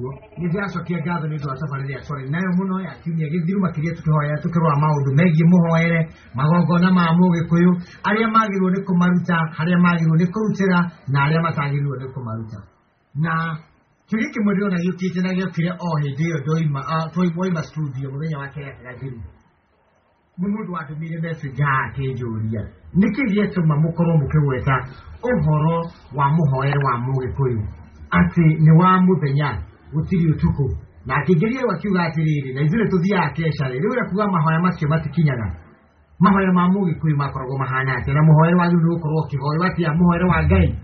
kuo ni ndiacokia ngatho ni ndwa safari ya sorry nayo muno ya kiumia githiru makiria tukihoya tukirwa maundu megie muhoere magongona ma Mugikuyu aria magirwo ni kumaruta haria magirwo ni kurutira na aria matagirwo ni kumaruta na turiki murio na yukite na gyokire o hindi yo doima studio muthenya wa kera gathiru mundu atumire message ake njuria nikirie tuma mukorwo mukigweta uhoro wa muhoere wa Mugikuyu ati ni wa muthenya gutiri utuku na akigeria wakiuga atiriri na izire tuthia kesha riu kuga mahoya macio matikinyaga mahoya ma Mugikuyu makoragwo mahana ati na muhoere wa ndu ukorwo kihoya ati ya muhoere wa Ngai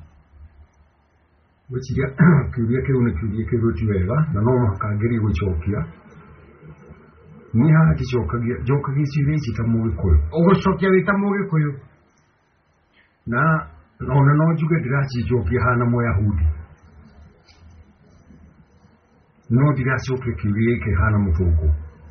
guciria kiuria kiu ni kiuria kiruti wega na no makangeri gucokia ni ha jokagia ciuria ici ta Mugikuyu ugucokia wita Mugikuyu na no njuge ndiracicokia hana Muyahudi no ndiracokia kiuria iki hana Muthungu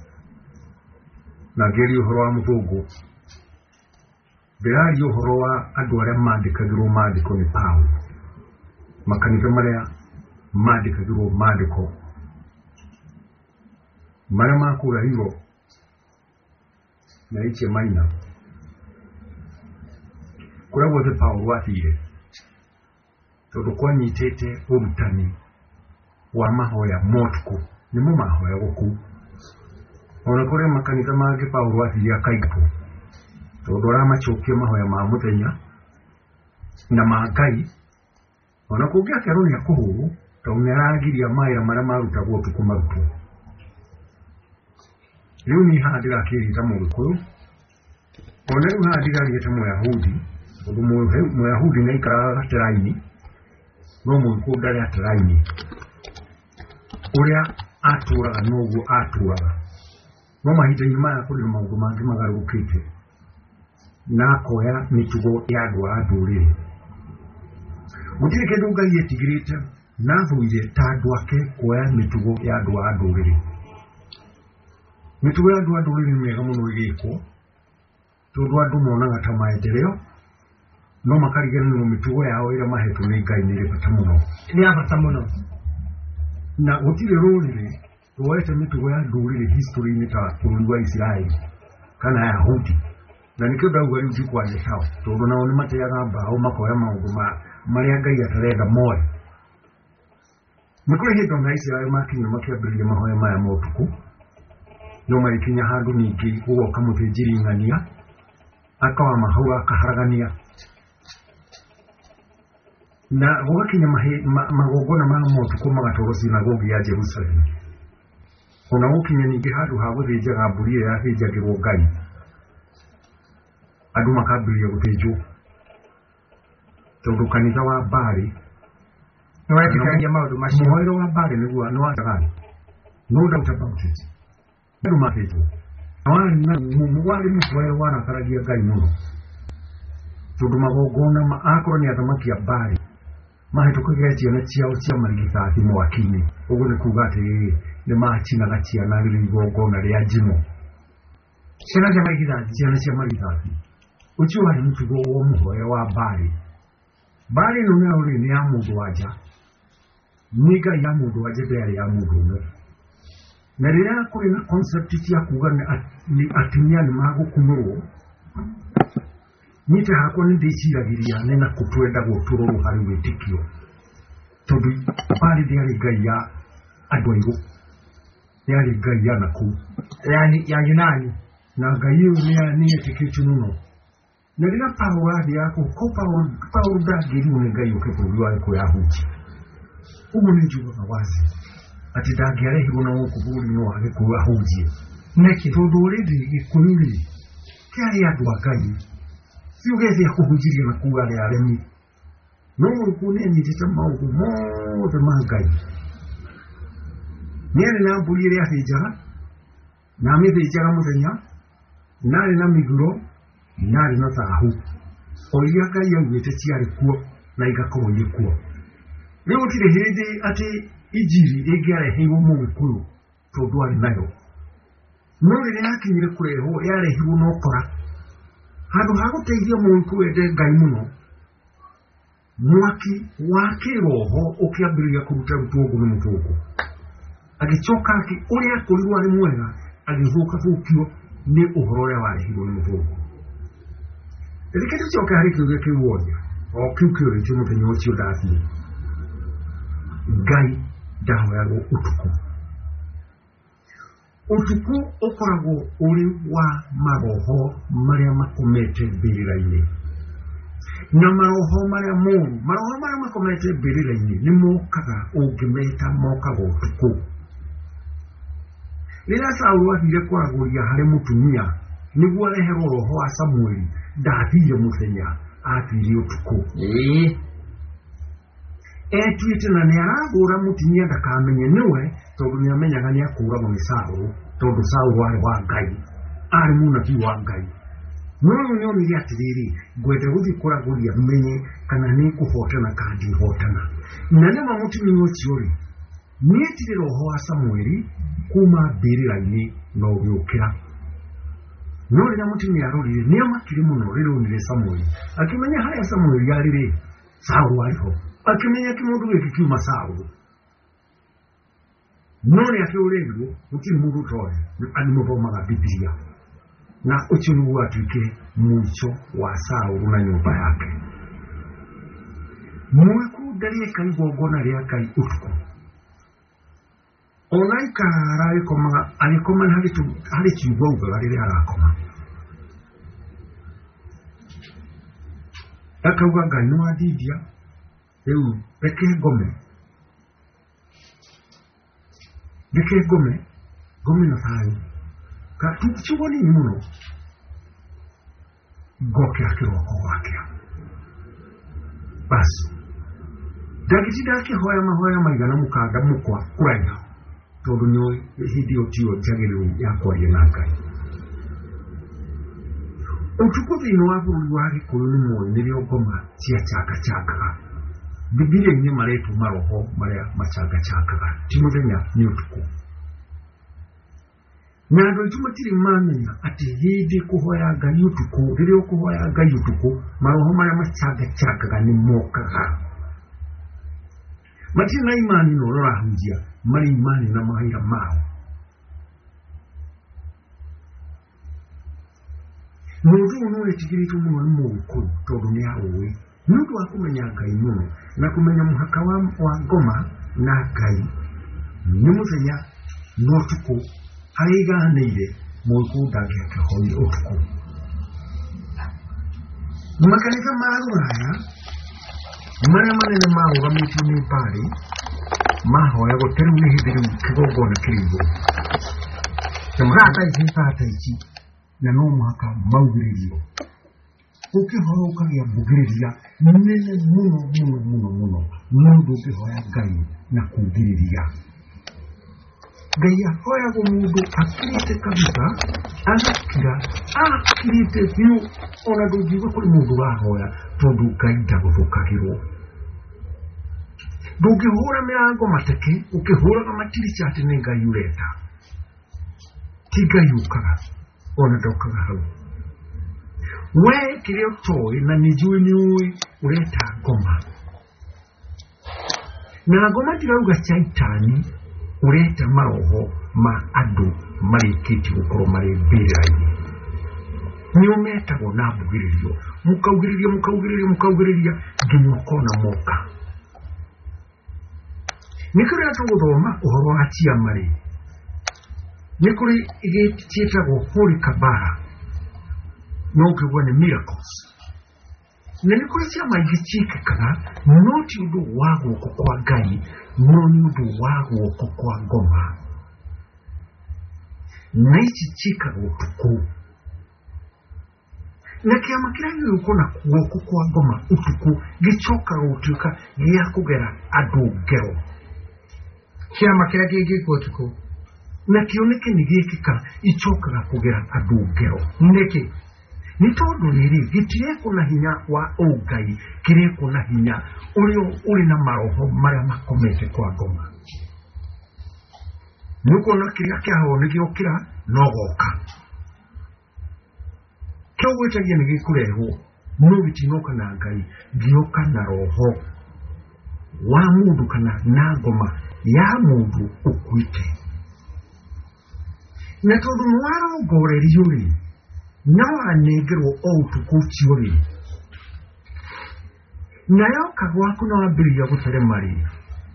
na ngeri uhoro wa Muthungu ndiraria uhoro wa andu aria mandikagirwo mandiko ni Paulo makanitha maria mandikagirwo mandiko maria makurahiwo na Asia Minor kuria guothe Paulo athire tondu kwanyitite urutani wa mahoya motuku nimo mahoya guku ona kuria makanitha mangi Paulo athire akaigwo tondu aramacokia mahoya ma muthenya na ma Ngai ona kungia kerwo ni akuhuru tondu niragiria maira maria marutagwo utuku marutwo riu ni handira kirita Mugikuyu ona riu handira rite Muyahudi tondu Muyahudi na ikaraga gatiraini no Mugikuyu ndari atiraini uria aturaga noguo aturaga no mahinda-ini maya kuri maundu mangi magarukite na koya mitugo ya andu a nduriri gutire kindu Ngai etigirite na thuire ta andu ake koya mitugo ya andu a nduriri mitugo ya andu a nduriri ni mega muno igikwo tondu andu monaga ta maendeleo no makarigana mitugo yao ira mahetwo ni Ngai ni bata muno ni abata muno na gutire ruriri ruoete mitugo ya nduriri history ni ta bũrũri wa Israeli kana Ayahudi na nikio ndauga riu ndikwaria sawa tondu nao ni mateaga mbao makoya maundu maria Ngai atarenda moe nikuri hingo na Israeli makinya makiambĩrĩria mahoya maya motuku no marikinya handu ningi guoka muthĩnjĩri ng'ania akawa mahau akaharagania na gugakinya magongona ma motuku magatwarwo sinagogi ya Jerusalem ona gukinya ningi handu ha guthĩnjaga mbũri ĩrĩa yathĩnjagĩrwo Ngai andu makambĩrĩria gũthĩnjwo tondu kanitha wa Bari no etikagia maundu macio muhoere wa Bari niguo no atagani no doubt about it andu mathĩnjwo na muwari muhoere wanakaragia Ngai muno tondu magongona akorwo ni athamaki a Bari mahĩtũkagia ciana ciao cia marigithathi mwaki-inĩ ũguo nĩ kuuga atĩ nĩ macinaga ciana rĩrĩa igongona rĩa njino ciana cia marigithathi ucio warĩ mũtugo wa muhoere wa Bari Bari no nĩ ũrĩ nĩ ya mũndũ wanja nĩ Ngai ya mũndũ wanja ndĩarĩ ya mũndũ ũmwe na rĩrĩa kũrĩ na concept cia kuuga nĩ atumia nĩ magũkunũrwo nite hakwa nĩ ndĩciragĩria nĩ na kũtwenda gũtũrũrwo harĩ wĩtĩkio tondu Bari ndĩarĩ Ngai ya andũ aigũ yarĩ Ngai ya nakũu yani ya Yunani na Ngai ũyũ nĩ etĩkĩtio mũno na rĩrĩa Paulo athia ko Paulo ndangĩrirwo nĩ Ngai ũke bũrũri wa Gĩkũyũ ũguo nĩ njugaga wazi atĩ ndangĩarehirwo na gũkũ bũrũri-inĩ wa Gĩkũyũ ahunjie nĩkĩ tondu already Gĩkũyũ-rĩ kĩarĩ andũ a Ngai siuge cia kũhunjiria na kuuga arĩa aremi no Mũrungu nĩ anyitĩte maũndũ mothe ma Ngai nĩ arĩ na mbũri ĩrĩa athĩnjaga na amĩthĩnjaga mũthenya na arĩ na mĩguro na arĩ na thahu o iria Ngai augĩte ciarĩ kuo na igakorwo irĩ kuo rĩu gũtirĩ hĩndĩ atĩ injiri ĩngĩareheirwo Mũgĩkũyũ tondu arĩ nayo no rĩrĩa yakinyire kũrehwo yarehirwo na ũkora handu ha gũteithia Mũgĩkũyũ ende Ngai mũno mwaki wa kiroho ukiambĩrĩria kũruta rũtũngũ nĩ mũtũngũ agĩcoka ũrĩa kũrĩrwo arĩ mwega agĩthũka thũkio nĩ ũhoro ũrĩa warehirwo nĩ mũtũngũ. Reke tũcoke harĩ kĩũria kĩu wothe o kĩu kĩũrĩtio mũthenya ũcio ndathiĩ. Ngai ndahoyagwo ũtukũ. Ũtukũ ũkoragwo ũrĩ wa maroho marĩa makomete mbĩrĩra-inĩ, na maroho marĩa moru, maroho marĩa makomete mbĩrĩra-inĩ nĩ mokaga ũngĩmeta mokaga ũtukũ. Rĩrĩa Saũlũ athire kwaragũria harĩ mũtumia nĩguo areherwo roho wa Samueli, ndathire mũthenya, athire ũtukũ. Etuĩte na nĩaragũra mũtumia ndakamenye nĩwe, tondũ nĩamenyaga nĩakũragwo nĩ Saũlũ, tondũ Saũlũ arĩ wa Ngai, arĩ mũnabii wa Ngai. No rĩu nĩonire atĩrĩrĩ, ngwenda gũthiĩ kũragũria menye kana nĩngũhotana kana ndihotana. Na nĩma mũtumia ũcio-rĩ, nĩetire roho wa Samueli kuma mbĩrĩra-inĩ na ũgĩũkĩra. No rĩrĩa mũtumia arorire nĩamakire mũno rĩrĩa onire Samueli, akĩmenya harĩa Samueli arĩ-rĩ, Saũlũ arĩho, akĩmenya kĩmũndũ gĩkĩ kiuma Saũlũ. No nĩakĩũrĩirwo gũtirĩ mũndũ ũtoĩ nĩ mũthomaga Biblia, na ũcio nĩguo watuĩkire mũico wa Saũlũ na nyũmba yake. Mũĩkũ ndarĩeka igongona rĩa Ngai ũtukũ. Ona ikara agĩkoma harĩ kiugo augaga rĩrĩa arakoma. Akauga Ngai nĩwandindia, rĩu reke ngome. Reke ngome na thayũ. Kiugo nini mũno. Ngokĩra kĩroko gwakĩa. Basi. Ndagĩtinda akĩhoya mahoya maigana mũkanda mũkwa kũraiha, tondũ nĩoĩ hĩndĩ ĩyo tiyo njagĩrĩru ya kwaria na Ngai. Ũtukũ thĩinĩ wa bũrũri wa Gĩkũyũ nĩ moĩ nĩrĩo ngoma cia changa-changaga. Bibilia-inĩ maretwo maroho marĩa machanga-changaga, ti mũthenya nĩ ũtukũ. Na andũ aitũ matirĩ mamenya atĩ hĩndĩ kũhoya Ngai ũtukũ, rĩrĩa ũkũhoya Ngai ũtukũ, maroho marĩa machanga-changaga nĩ mokaga. Matirĩ na imani na ũrorahunjia, marĩ imani na mawĩra mao. Mũndũ ũyũ nĩwetigĩrĩtwo mũno nĩ Mũgĩkũyũ tondũ nĩaũĩ. Nĩ ũndũ wa kũmenya Ngai mũno na kũmenya mũhaka wa ngoma na Ngai, nĩ mũthenya na ũtukũ harĩa igaanĩire, Mũgĩkũyũ ndangĩakĩhoire ũtukũ. Makanitha ma Rũraya marĩa manene marũgamĩtio nĩ Paarĩ mahoyagwo ta rĩu nĩ hĩndĩ rĩu kĩgongona kĩrĩ igũrũ. Tata ici na no mũhaka maugĩrĩrio. Ũkĩhoya ũkagĩa mbugĩrĩria nene mũno mũno mũno mũno, mũndũ ũkĩhoya Ngai na kũngĩrĩria. Ngai ahoyagwo mũndũ akirĩte kabisa, agakira akirĩte biũ, ona ndũngiuga kũrĩ mũndũ ũrahoya tondũ Ngai ndagũthũkagĩrwo. Ndũngĩhũra mĩrango mateke ũkĩhũraga matirica atĩ nĩ Ngai ũreta. Ti Ngai ũkaga, ona ndokaga hau. Wee kĩrĩa ũtoĩ na nĩnjũĩ nĩũĩ ũreta ngoma. Na ngoma ndirauga Shaitani ũreta maroho ma andũ marĩkĩtie gũkorwo marĩ mbĩrĩra-inĩ. Nĩo metagwo na mbugĩrĩrio, mũkaugĩrĩria nginya ũkona moka. Nĩ kũrĩa tũgũthoma ũhoro wa ciama-rĩ, nĩ kũrĩ ciĩtagwo Holy Kabbalah, no ũkĩgwa nĩ miracles. Na nĩ kũrĩ ciama ingĩ ciĩkĩkaga, no ti ũndũ wa guoko kwa Ngai, no nĩ ũndũ wa guoko kwa ngoma. Na ici ciĩkagwo ũtukũ. Na kĩama kĩrĩa gĩgũkorwo na guoko kwa ngoma ũtukũ gĩcokaga gũtuĩka gĩa kũgera andũ ngero. Kĩama kĩrĩa gĩgĩkwo ũtukũ nakĩo nĩkĩ nĩgĩkĩka icokaga kũgera andũ ngero. Nĩkĩ? Nĩ tondũ rĩrĩ gĩtirekwo na hinya wa Ngai, kĩrekwo na hinya ũrĩa ũrĩ na maroho marĩa makomete kwa ngoma. Nĩũkuona kĩrĩa kĩaho nĩgĩokĩra no goka. Kĩo gwĩtagia nĩgĩkũrehwo no bitinoka na ngai gioka na roho wa mundu kana na ngoma ya mundu ukwite na tondu warongoreri uri na wanegerwo outukuti uri nayo kagwaku na wambiriria guteremari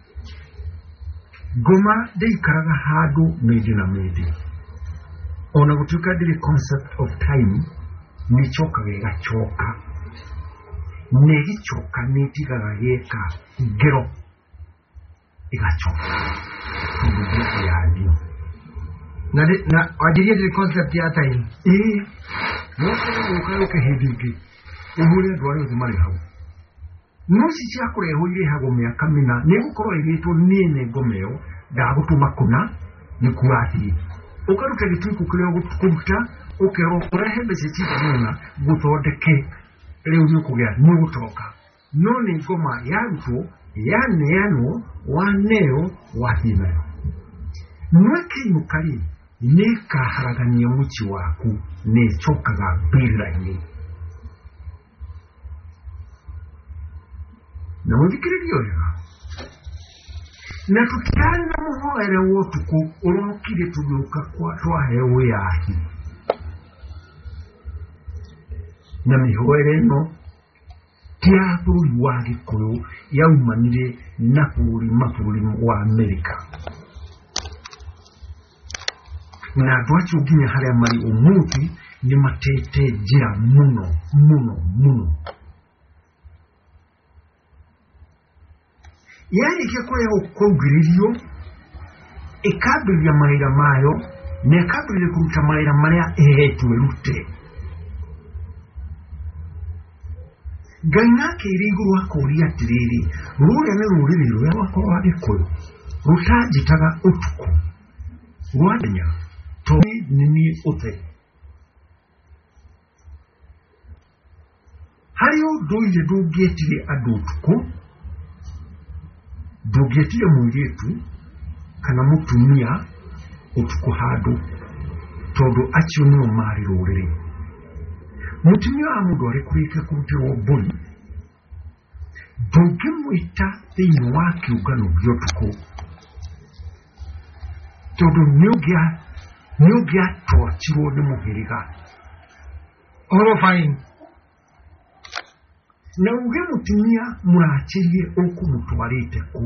ngoma ndeikaraga handu mindi na mindi ona gutuika ndiri concept of time ni chokaga igachoka negichoka nitigaga geka ngero igachoka ndio yadio na wajiria ndiri concept ya time no ukayoke hidingi uhuri ndwari uzimari hau nusi cia kureho ire hago miaka mina ni gukorwo igitwo nene ngomeo ndagutuma kuna ni kuati ukaruta gituiko kire gukuruta ukero kurehe message kana guthondeke riu ni kugea ni gutoka no ni ngoma yaruto yaneano waneo wathinayo nweke mukari ni kaharagania muchi waku ni chokaga biraini na muthikiririo wega na tutana muhoere wotuku urokire tuguka kwa twahewe yahi na mihoere no tia bũrũri wa Gĩkũyũ yaumanire na mabũrũri wa Amerika na andũ acio nginya harĩa marĩ ũmũthĩ nĩ matete njĩra mũno yarĩkia kũrehwo kũngĩrĩrio ĩkambĩrĩria mawĩra mayo na ĩkambĩrĩria kũruta mawĩra marĩa ĩhetwo ĩrute Ngai nake ĩrĩ igũrũ akũria atĩrĩrĩ rũrĩa nĩ rũrĩrĩ rũrĩa rwakwa rwa Gĩkũyũ rũtanjĩtaga ũtukũ rwandenya tondũ nĩ niĩ ũtheri harĩ ũndũire ndũngĩetire andũ ũtukũ ndũngĩetire mũirĩtu kana mũtumia ũtukũ handũ tondũ acio nĩo marĩ rũrĩrĩ mutumia wa mundu ari kurika kurutirwo mburi ndũngĩmwĩta thĩinĩ wa kĩũngano gĩũtukũ tondũ nĩũngĩatorchirwo nĩ mũhĩrĩga horrifying na uge mutumia mũrachĩrie ũkũmũtwarĩte kũ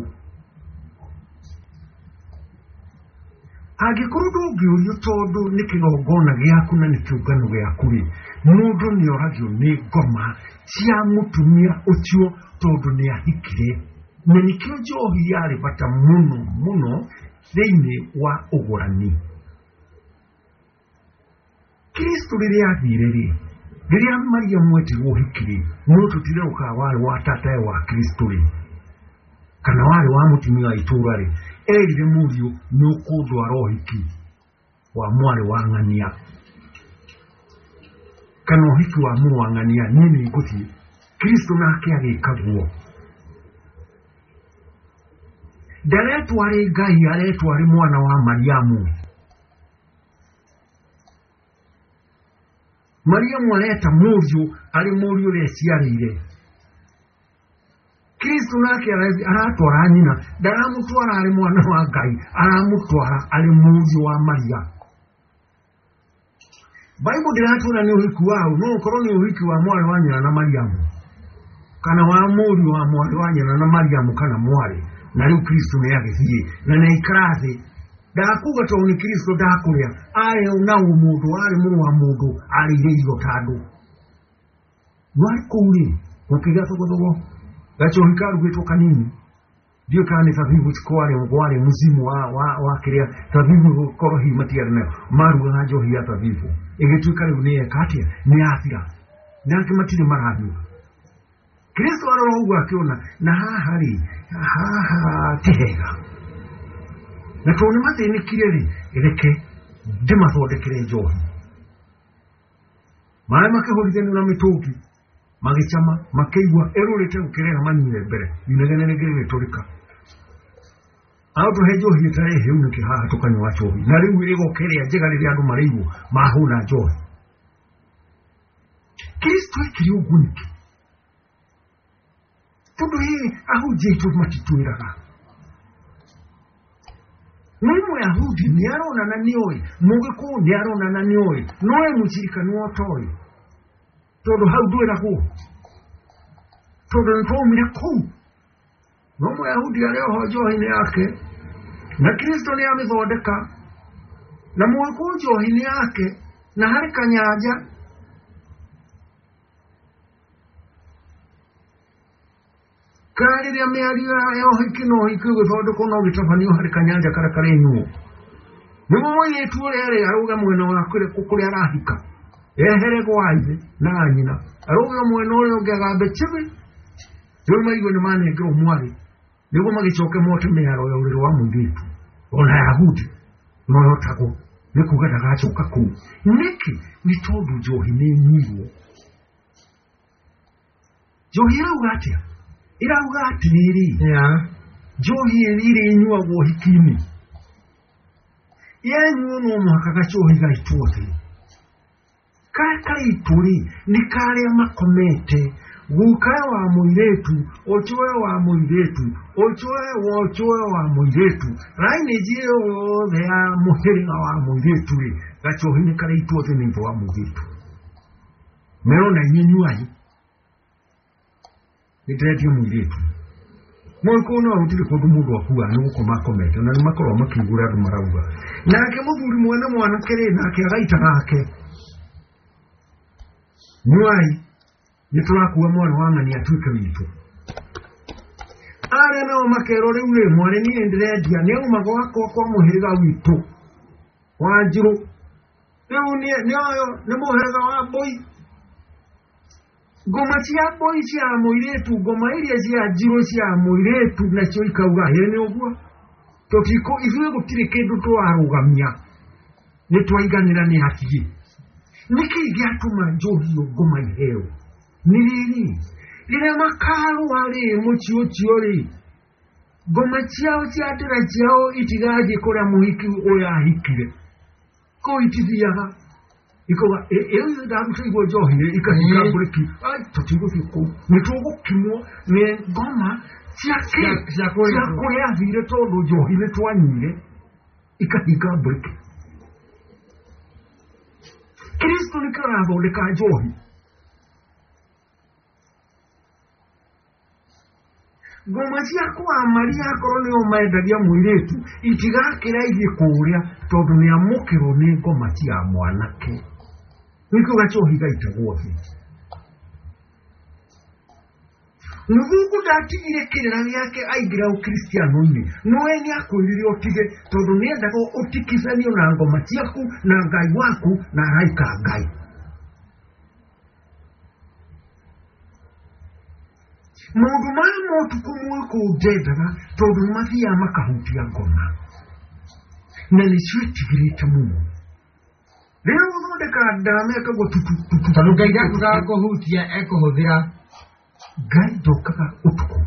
angĩkorwo ndũngĩũrio tondũ nĩ kĩgongona gĩaku na nĩ kĩũngano gĩaku rĩ mũndũ nĩoragio nĩ ngoma cia mũtumia ũcio tondũ nĩ ahikire na nĩkĩo njohi yarĩ bata mũno thĩinĩ wa ũgũrani Kristo rĩrĩa athire rĩ rĩrĩa Mariamu etirwo ũhiki no tũtirauka warĩ wa tatae wa Kristo rĩ kana warĩ wa mũtumia wa itũũra rĩ erire mũriũ nĩ ũkũndwara ũhiki wa mwarĩ wa ng'ania kana ũhiki wa mũrũ wa ng'ania niĩ nĩngũthiĩ Kristo nake agĩka guo ndaretwo arĩ Ngai aretwo arĩ mwana wa Mariamu Mariamu areta mũriũ arĩ mũriũ ũrĩa ciarĩire Kristo nake aratwara nyina ndaramũtwara arĩ mwana wa Ngai aramũtwara arĩ mũriũ wa Maria Bible ndiratwĩra nĩ ũhiki wao no ũkorwo nĩ ũhiki wa mwarĩ wa nyina na Mariamu kana wa mũriũ wa mwarĩ wa nyina na Mariamu kana mwarĩ na rĩu Kristo nĩ agĩthiĩ na nĩ aikarathĩ ndakuga tondũ nĩ Kristo ndakũrĩa arĩ na mũndũ arĩ mũrũ wa mũndũ arĩire irio ta andũ wari kũrĩ ũkĩga thogodogo gacho hikaru gwetu kanini ndio kana tabibu kwale muzimu wa kiria tabibu korohi matiara na maru hajo hiya tabibu egetuka leo katia ni athira nake matire marabi Kristo aroho akiona na hahari tihega na tone mate ni kireri eleke ndimathondekere njohi maana makehorithani na mitoki magichama makeigwa erorete ukirera manyire mbere inegene negere torika auto hejo hitare heunike haha tukanywa chohi na riu irigo keria njega riria andu marigo mahuna njohi Kristo twekire uguniki tondu ahunjĩtwo matitwĩraga Mũyahudi nĩarona na nĩoĩ Mũgĩkũyũ nĩarona na nĩoĩ nowe mũcirikani otoĩ tondu hau ndwĩragwo tondu nĩtwaumire kũu no Mũyahudi arĩ oho njohi-inĩ yake na Kristo nĩamĩthondeka na Mũgĩkũyũ njohi-inĩ yake na harĩ kanyanja karĩrĩa mĩario ya ũhiki na ũhiki gũthondekwo no gĩtabanio harĩ kanyanja karĩa karĩ nyuo nĩguo mũirĩtu ũrĩa erĩ arauge mwena wa kũrĩa arahika ehere gwa ithe na nyina arauge mwena ũrĩa ũngĩ agambe chibi rĩu maigue nĩmanengerwo mwarĩ nĩguo magĩcoke mote mĩaro ya ũrĩrĩ wa mũirĩtu ona Yahudi no yotagwo nĩ kuuga ndagacoka kũu nĩkĩ nĩ tondũ njohi nĩnyuirwo njohi ĩrauga atĩa irauga atĩrĩrĩ njohi ĩrĩ nyuagwo ũhiki-inĩ yenyuo no mũhaka gacohi gaitwo thĩ karĩa kaitwo rĩ nĩ karĩa makomete gukae wa mũirĩtu ochoe wa mũirĩtu ochoe wa mũirĩtu rainĩji yothe ya mũhĩrĩga wa mũirĩtu rĩ gacohi nĩ karaitwo thĩ nĩ wa mũirĩtu merona inyuai nĩndĩretie mũirĩtu Mũgĩkũyũ no gũtirĩ kũndũ mũndũ akuaga nĩ gũkoma akomete na nĩmakoragwo makĩigua andũ marauga nake mũthuri mwene mwanake rĩ nake agaita gake nyuai nĩtũrakua mwana wa ng'ani atuĩke witũ arĩa nao makerwo rĩu rĩ mwarĩ niĩ ndĩrendia nĩauma gwakwa kwa mũhĩrĩga witũ wa Njirũ rĩu nĩoyo nĩ mũhĩrĩga wa Mbũi ngoma cia Mbũi cia mũirĩtu ngoma iria cia Njirũ cia mũirĩtu nacio ikauga nĩ ũguo tũtiko ithuĩ gũtirĩ kĩndũ twarũgamia nĩtwaiganĩra nĩ hakiĩ nĩkĩĩ gĩatũma njohi ĩyo ngoma iheo nĩ rĩrĩ rĩrĩa makarũa rĩ mũciĩ ũcio rĩ ngoma ciao cia ndĩra ciao itigathiĩ kũrĩa mũhiki ũyũ ahikire kũu itithiaga ikoga ĩyo ndaruta igwo njohi ikahinga mburĩki tũtigũthiĩ kũu nĩtũgũkimwo nĩ ngoma cia kũrĩa athire tondũ njohi nĩtwanyire ikahinga mburĩki Kristo nĩkĩo arathondeka njohi ngoma cia kwamaria akorwo nĩo mendagia mũirĩtu itigakĩraithie kũrĩa tondũ nĩamũkĩrwo nĩ ngoma cia mwanake nĩkĩo gacohi gaitagwo thĩ mũthũngũ ndatigire kĩrĩra gĩake aingĩra ũkristiano-inĩ nowe nĩakwĩrire ũtige tondũ nĩendaga ũtikithanio na ngoma ciaku na Ngai waku na araika Ngai maũndũ maya motuku Mũgĩkũyũ ndendaga tondũ nĩmathiaga makahutia ngoma na nĩcio itigirĩte mũno rĩrĩa gũthondeka ndama ekagwo tondũ Ngai ndakuga kũhutia ekũhũthĩra Ngai ndokaga ũtukũ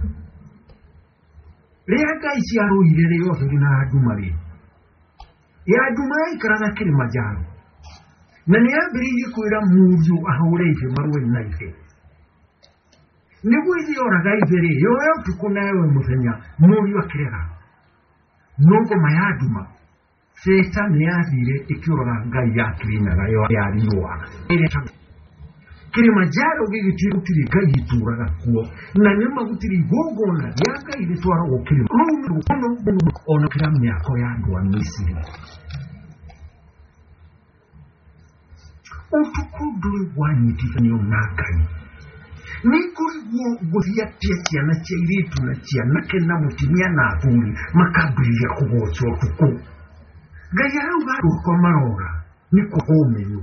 rĩrĩa Ngai ciarũire rĩ yothe na nduma rĩ ya nduma yaikaraga kĩrĩma njaro na nĩyambĩrĩirie kwĩra mũriũ ahũre ithe marũe na ithe nĩguo ithe oraga ithe rĩ yoe ũtukũ nawe mũthenya mũriũ akĩrega no ngoma ya nduma Seta nĩyathire ĩkĩũraga Ngai ya Kĩrĩnyaga ya riũa Kĩrĩmanjaro gĩgĩtuĩka gũtirĩ Ngai itũraga kuo na nĩma gũtirĩ igongona rĩa Ngai rĩtwaragwo kĩrĩma mũno ona kĩrĩa mĩako ya andũ a Misiri ũtukũ ndũrĩ wanyitithanio na Ngai nĩ kũriguo gũthiĩ atia ciana cia airĩtu na cianake na mũtumia na athuri makambĩrĩria kũgoca ũtukũ Ngai arauga andũ akwa marora nĩ kũhũmĩrwo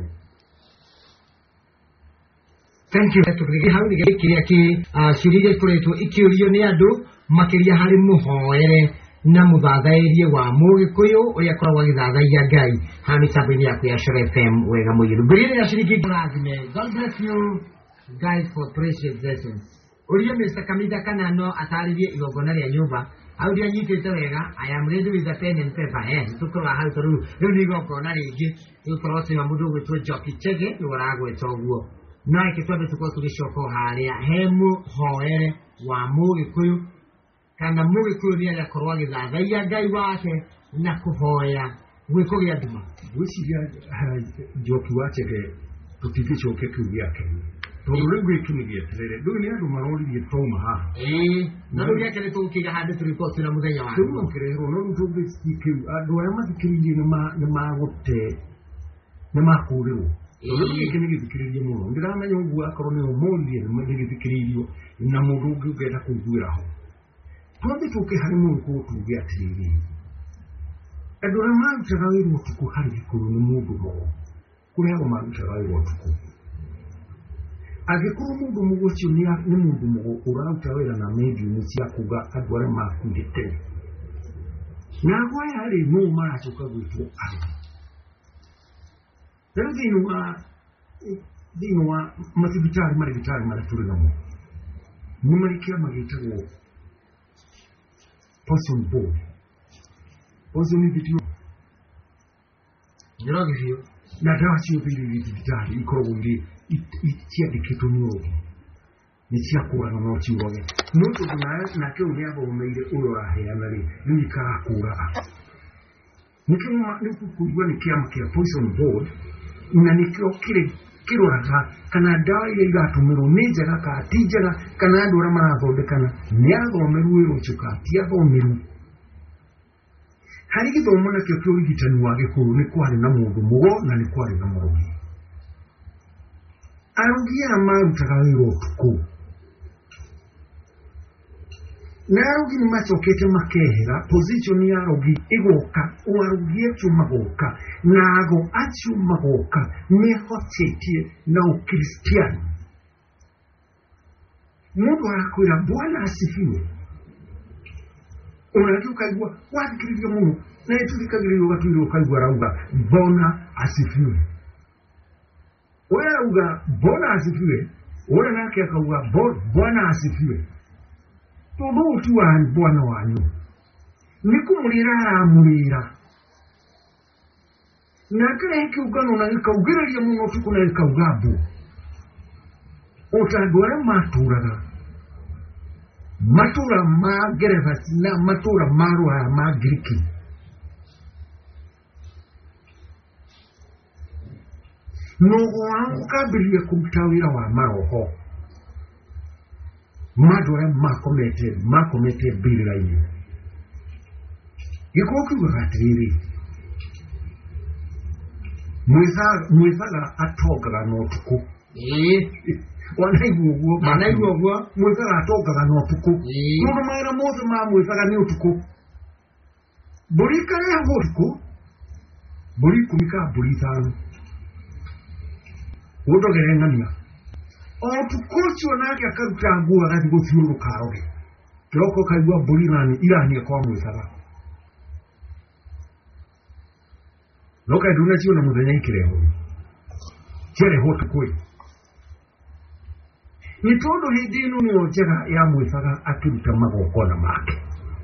Thank you. Hau nĩ kĩrĩa ciũria ikoretwo ikĩũrio nĩ andũ makĩria harĩ mũhoere na mũthathairie wa Mũgĩkũyũ ũrĩa akoragwo agĩthathaiya Ngai haha mĩtambo-inĩ yaku ya Shore FM wega mũirũ ngũrĩre ya ciringi rathime. God bless you guys for precious lessons. Ũria Mr. Kamida kana no atarĩrie igongona rĩa nyũmba hau nĩ anyitĩte wega. I am ready with the pen and paper. Tũkorwo hau tondũ rĩu nĩ igongona rĩngĩ nĩgũkorwo atĩ mũndũ ũgwĩtwo Njoki Chege nĩ ũragwĩta ũguo na kitwabe tukwa tugishoka haria hemu hoere wa Mugikuyu kana Mugikuyu ni yakorwa githathaiya Ngai wake na kuhoya gwikugia nduma gwiciria joki wachege tutigicoke kiugia Kenya tondu riu gikinigie tirire ndu ni andu maroririe toma ha na ndu yake ni tukiga hande report na muthenya wa ndu kirero no ndu gisikiu andu aya mathikiririe ni magute ni makurirwo ndu gikinigie thikiririe muno ndiramenya uguo akorwo ni umurie ni githikiririo na mundu ungi ugenda kuiguira ho twambe tuke hari mungu tuge atiriri andu aya marutaga wĩra ũtukũ harĩ gĩkũyũ nĩ mũndũ mũgo kũrĩa ago marutaga wĩra ũtukũ angĩkorwo mũndũ mũgo ũcio nĩ mũndũ mũgo ũraruta wĩra na medium cia kuga andũ arĩa makuĩte na ago aya rĩ no maracoka gwĩtwo andũ rĩu thĩinĩ wa mathibitarĩ marĩa tũrĩ namo nĩ marĩ kĩama gĩtagwo Poison Board Poison video Nirogifio na dawa ciothe iria thibitari ikoragwo irĩ ciandĩkĩtwo nĩ ũũgĩ nĩ cia kũũraga no ciũrage no tondũ nake ũyũ nĩathomeire ũyũ ũraheana rĩ rĩu ikarakũũraga nĩ kũigua nĩ kĩama kĩa Poison Board na nĩkĩo kĩroraga kana dawa iria iratũmĩrwo nĩ njega kana ti njega kana andũ arĩa marathondekana nĩ athomeru wĩra ũcio kana ti athomeru hari githomo nakio kĩa ũrigitani wa Gĩkũyũ nĩ kwarĩ na mũndũ mũgo na nĩ kwarĩ na mũrogi arogi aya marutaga wĩra ũtukũ na arogi nĩ macokete makehera position ya arogi ĩgoka arogi acio magoka na ago acio magoka mehocetie na ũkristiani mũndũ arakwĩra Bwana asifiwe unajua ukaigua wathikiriria muno na ĩtuthikagĩrĩria ũgatuĩra ũkaigua rauga Bwana asifiwe wewe rauga Bwana asifiwe wewe nake akauga Bwana asifiwe tondũ tu wa Bwana wanyu nĩ kũmũrĩra aramũrĩra na kĩrĩa kĩũngano na gĩkaugĩrĩria mũno ũtukũ na gĩkauga mbũ ũtandũ arĩa matũraga matura ma Ngeretha na matura ma Rũraya ma Ngiriki no ukambĩrĩria kũruta wĩra wa maroho mandũ arĩa makomete mbĩrĩra-inĩ Gĩkũyũ kiugaga atĩrĩrĩ mwĩthaga atongaga na ũtukũ wanaigua ũguo mwĩthaga atongaga na ũtukũ tondũ mawĩra mothe ma mwĩthaga nĩ ũtukũ mbũri ikareagwo ũtukũ mbũri 10 kana mbũri 5 ũndogere ng'ania ũtukũ ũcio nake akaruta nguo agathiĩ gũthiũrũrũka aroge kĩroko kaigua mbũri irania kwa mwĩthaga no kaĩ ndũnaciona mũthenya ikĩrehwo ciarehwo ũtukũ nĩ tondũ hĩndĩ ĩno nĩyo njega ya mwĩthaga akĩruta magongona make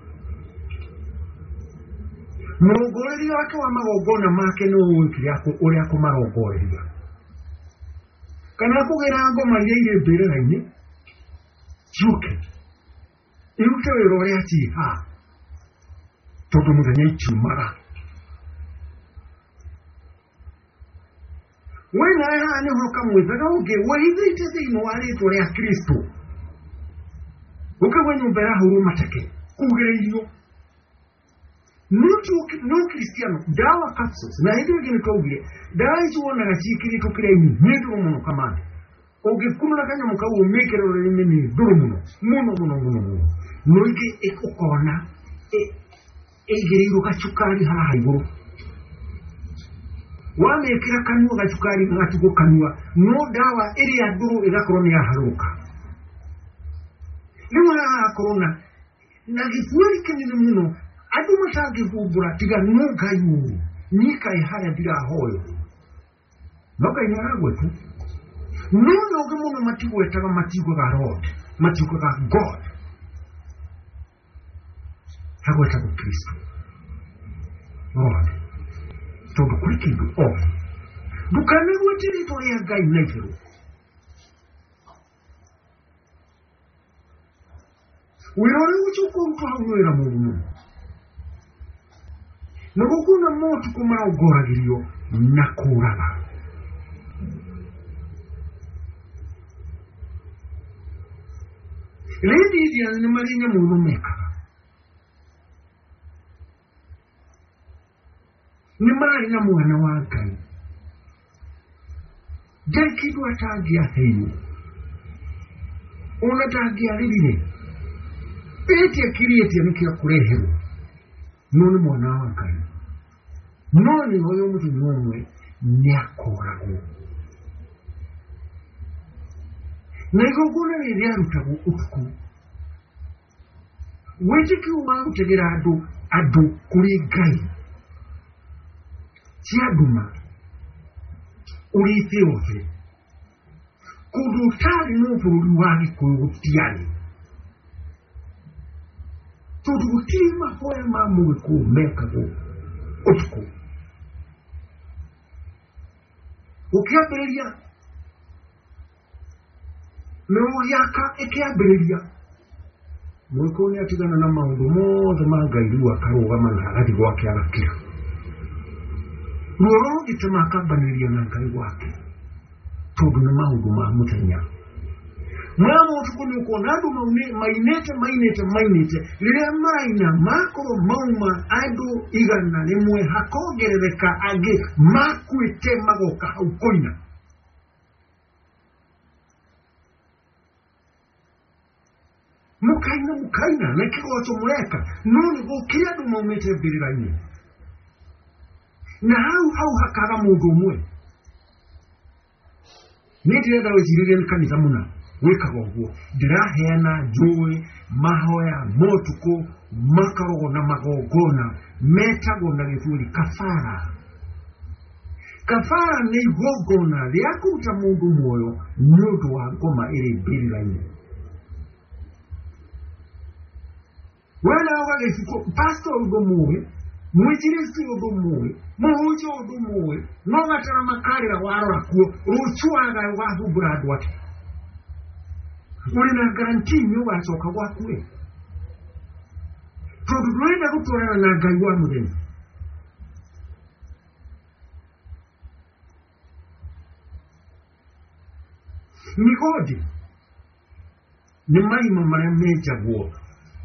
mũrongoreria wake wa magongona make nĩ ũrĩa kũmarongoreria kana kũgĩra ngoma iria irĩ mbĩrĩra-inĩ ciũke irute wĩra ũrĩa ciha tondũ mũthenya ikiumaga wena haha nĩho kamwĩthaga ũngĩ wĩhithĩte thĩinĩ wa rĩtwa rĩa Kristo ũkagwa nyũmba yahũrwo mateke kugĩrĩirio no Cristiano dawa capsules na hĩndĩ ĩngĩ nĩkaugire dawa ici wonaga ciĩkĩrĩtwo kĩrĩa-inĩ nĩ ndũrũ mũno kamande ũngĩkunũra kanyamũ kau ũmĩkĩre rũrĩrĩ-inĩ nĩ ndũrũ mũno no ingĩ ũkona ĩigĩrĩirwo gacukari haha igũrũ wamekĩra kanua gacukari gatigwo kanua no dawa ĩrĩa ndũrũ ĩgakorwo nĩ yaharũka rĩu harakorwo na gĩbuari kĩnene mũno andũ matangĩhumbũra tiga no Ngai ũũ nikaĩ harĩa ndirahoyo no Ngai nĩaragweta no ũngĩ mũno matigwetaga matiugaga Lord matiugaga God hagwetagwo Kristo Lord tondũ kũrĩ kĩndũ ndũkanagwete rĩtwa rĩa Ngai na igũrũ wirore uchuko mtu haunwera mungu nagukuna motu kumara ugoragirio nakuraga Lady Diana ni marinya mungu mekaga ni marinya mwana wa Ngai Dekidu atagia heyo Unatagia lilile Eti akirieti ya nukia kureheru Noni mwana wa Ngai Noni hoyo mtu nyomwe Nyakorago Na igoguna ni yarutago utuku Wetiki umarutegera adu kuri Ngai Chiaduma Uri theofe Kudutari n'uburu wani kuyutiani Tudutima hoya mamu ku meka go Utuku Ukiabereria Leo yaka ekiabereria Mwiko ni atigana na maundu mothe magairu akaroga managati gwake agakira Mworo gitema baniria na Ngai wake Tondu na maundu ma mutenya Mwamo tukuni uko nadu mainete Lile maina makoro mauma adu igana Nimwe hakogerereka age makuite magoka haukoina Mukaina Nekiko wato muleka Noni gokia du maumete birirani Na hau hakaga mundu mwe Nidira dawe zirire kanisa muna Weka gogo Diraheana joe Mahoya motuko Makarogo na magogona Metago na githuri kafara Kafara ni gogona Liako uta mundu moyo Nyudu wa goma iri birirani Wena wage siko Pastor ugo muwe Mwejirisi udomuwe, muhujo udomuwe, nongatara makarira warora kuo, ruchuaga wahu brad wate. Ulina garanti nyuwa asoka wakue. Tududuenda kutuwana na gaiwa mudeni. Nikodi, ni maima marameja guo.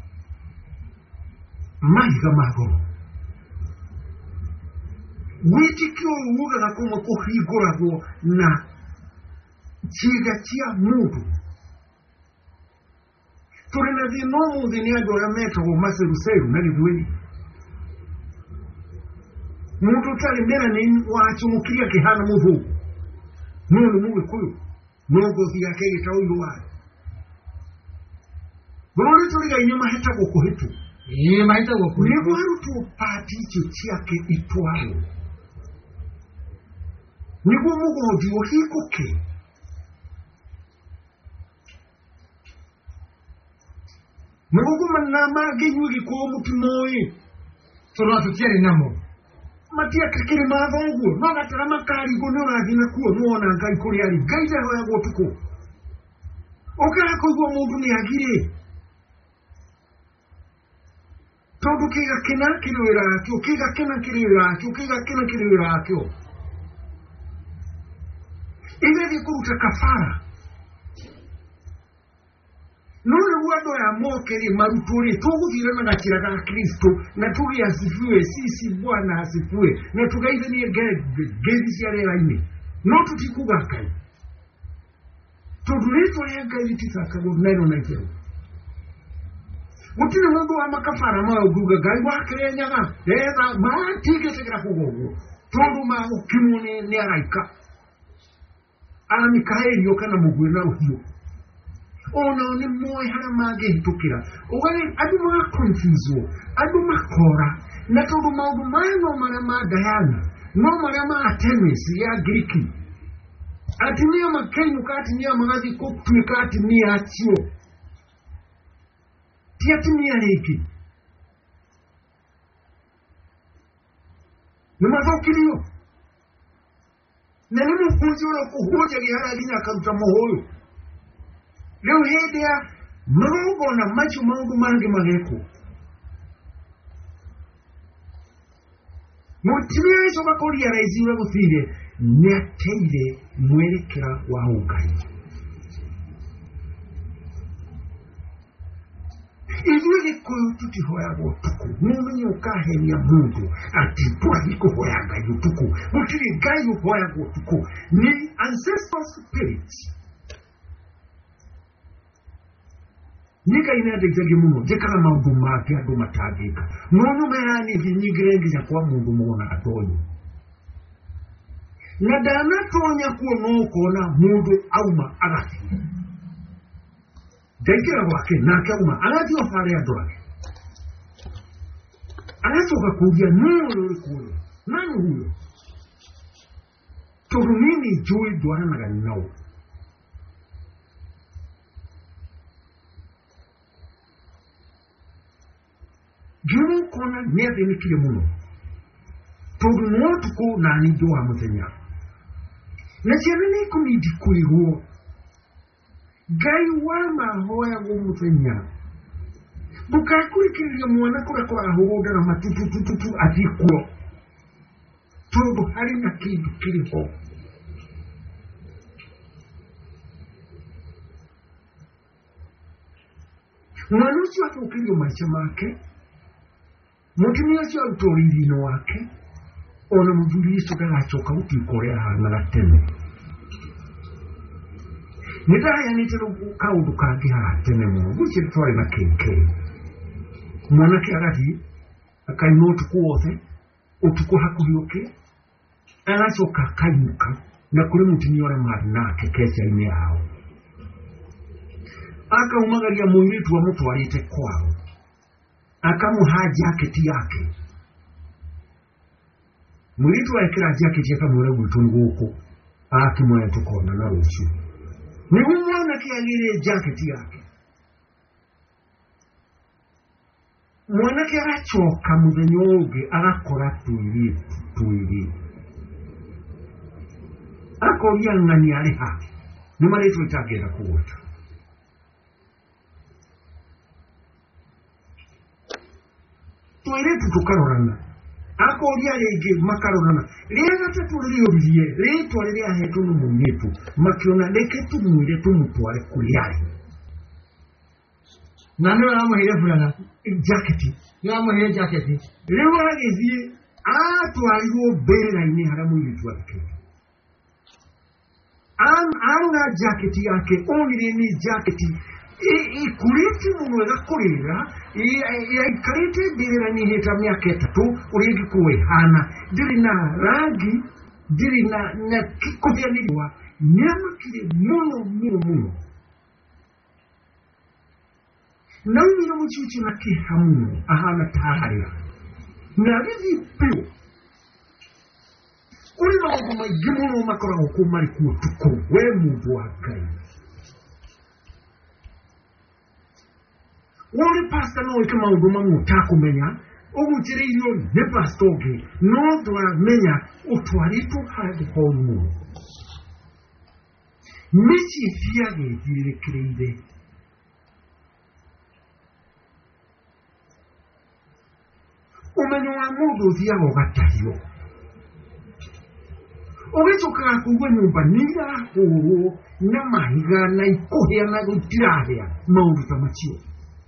Mahiga magoro. Witikio uga na kuma kuhigurago na chiga mudu. Turina di nomu di niago ya meta o maseru na livueni. Mudu tali mena ni waachumukia kihana mudu. Nunu muwe kuyo. Nogo vya kege tauyu wa. Bwari tuliga inyama heta goko hetu. Inyama heta goko hetu. Niwaru tu pati chichiake ituaro. Nigo mugo diwo hikoke. Mugo manama genyugi ko mutimoi. Solo atukiari namo. Matia kakiri mavangu. Maga tarama kari gonora gina kuo nuona Ngai kuri ari. Ngai jaho ya gotuko. Okara kogwa mundu ni agire. Todo kiga kena kiriwira akyo. Kiga kena kiriwira akyo. Kiga kena kiriwira akyo. Iwe kuruta kafara. Nule wado ya mokeri maruturi. Tugu zirana na chiraga Kristo. Na tugi asifiwe. Sisi Bwana asifiwe. Na tugaide niye gezi ya rera ime. Notu tikuga kai. Tudulito ya gezi tisaka neno na ikero. Utine mungu wa makafara maa uguga gai wakere nyaga. Eza maa tige sekira kugogo. Tundu maa ukimune ni araika. Ala Mikaeli yokana mugwe na uhiyo. Ona ni moe hana mage hitukira. Uwale adu mga konfizo. Adu makora. Na todo maudu maeno marama Diana. No marama Artemis ya Griki. Atimia makenyu katimia magazi kutumika atimia atio. Tiatimia leki. Numazokilio. Na nimu kunzi wala kuhoja gihara gina karuta mohoyo. Leo hedea magongona macio maundu mangi mageko mutimia ico bakoria raisi we guthire nyateire mwerekera wa Ngai Ivuye koyo tutihoya gotuku mumenye ukahenia mundu ati twahiko hoya Ngai gotuku mutiri Ngai hoya gotuku ni ancestral spirit nika inadegege muno jekana maundu make andu matagika nono merani vinyigirengi ya kwa mundu muona atonyi na dana tonya kuo nokona mundu auma agati Daikira wake nake auma agati ofare adorake anatoka kuja nuru kuyo nani huyo turumini jui duana na ganao Juno kona nebe ni kile muno. Todo notu ko nani doa mutenya. Na chemene kumidi kuihuo. Gai wama hoya go mutenya. Bukakuri kile mwana kura hoda na matutututu atikuo. Todo hari na kidu kile ho. Mwanusi wake ukilio maisha make. Mutumia cio utorindino wake ona muduri iso gagacoka gutikorea hana gatene nidaya nitero kaundu kangi haratene mu gucire twari na kenke mwanake agati akaino utuku wothe utuku hakuhioke agacoka kaimuka na kuri mutumia ora mari nake keca-ini yao akaumagaria muiritu wa mutwarite kwao akamuha jaketi yake muritu waikira jaketi akamura gwituni guku akimwe tukona na rucu ni umwana kiagire jaketi yake mwana ke aracoka muthenya ungi agakora tuiri akoria ng'ani ari ha ni maritu itagenda kuguta Tuiretu tukarorana akoria rege makarorana rega taturiyo biye reto rere ahetu no munyetu makiona leke tumwire tumutware kuriari nano amuhire fulana jaketi yamuhire jaketi rewa gezie atwariwo bera ine haramu yitwake ana jaketi yake onire ni jaketi kuriti muno gakorera karite bera ni heta myaka 3 urigi kuwe hana diri na rangi diri na kikofia niliwa nyama kile muno na umino muchuchi na kihamu ahana taharira na vizi pio uri magoma gimuno makora hukumari kutuko we mundu wa Ngai Wole pastor no ikama uduma mutakumenya ogutire iyo ne pastor ge no twa menya utwaritu hadi homu michi fiage direkreide umenyo wa mudu thiago gatario ogechoka kuwe nyumba nira huru na mahiga na ikohia na gutirahia maundu tamachio